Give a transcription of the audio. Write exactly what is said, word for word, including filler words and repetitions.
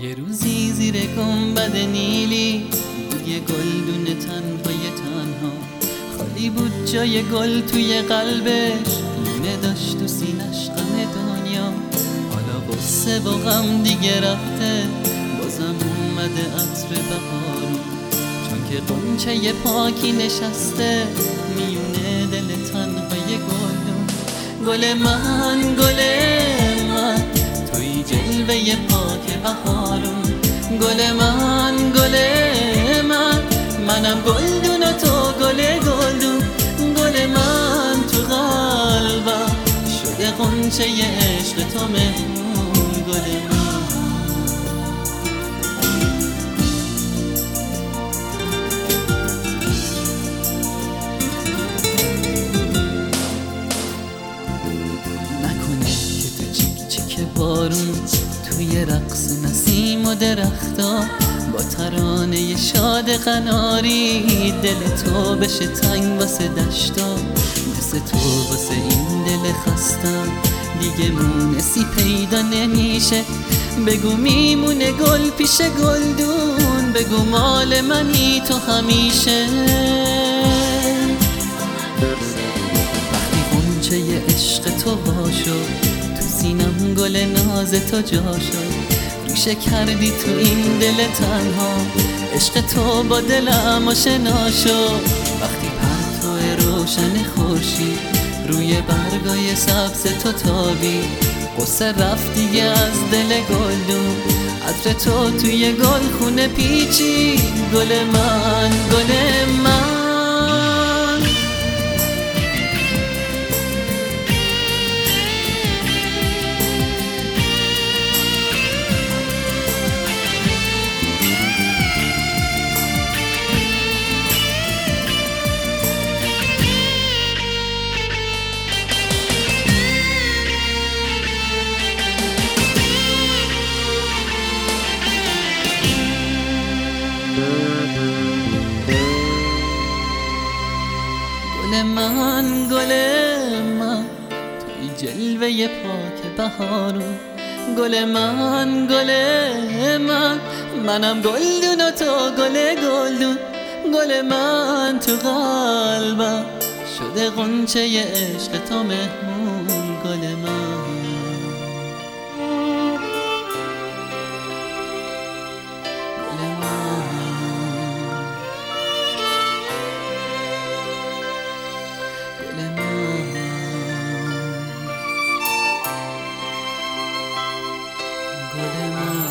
یه روزی زیر گنبد نیلی بود یه گلدون تنهای تنها، خالی بود جای گل توی قلبش، لونه داشت تو سینش غم دنیا. حالا قصه و غم دیگه رفته، بازم اومده عطر بهارون، چون که غنچه پاکی نشسته میونه دل تنهای گلدون. گل من گل من توی جلوه پاک بهارون، گل من گل من منم گلدون و تو گل گلدون. گل من تو قلبم شده غنچه عشق تو مهمون. گل من نکنه که تو چیک چیک بارون، توی رقص نسیم و درختا، با ترانه شاد قناری دل تو بشه تنگ واسه دشتا. مثل تو واسه این دل خستم دیگه مونسی پیدا نمیشه. بگو میمونه گل پیش گلدون، بگو مال منی تو همیشه. وقتی غنچه عشق تو وا شد، تو سینم گل ناز تو جا شد. ریشه کردی تو این دل تنها، عشق تو با دلم آشنا شد. وقتی پرتو روشن خورشید روی برگای سبز تو تابی، قصه رفت دیگه از دل گلدون، عطر تو توی گل خونه پیچی. گل من گل من گل من گل من توی جلوه پاک بهارون، گل من گل من منم گلدون و تو گل گلدون. گل من تو قلبم شده غنچه عشق تو مهمون. گل من گل من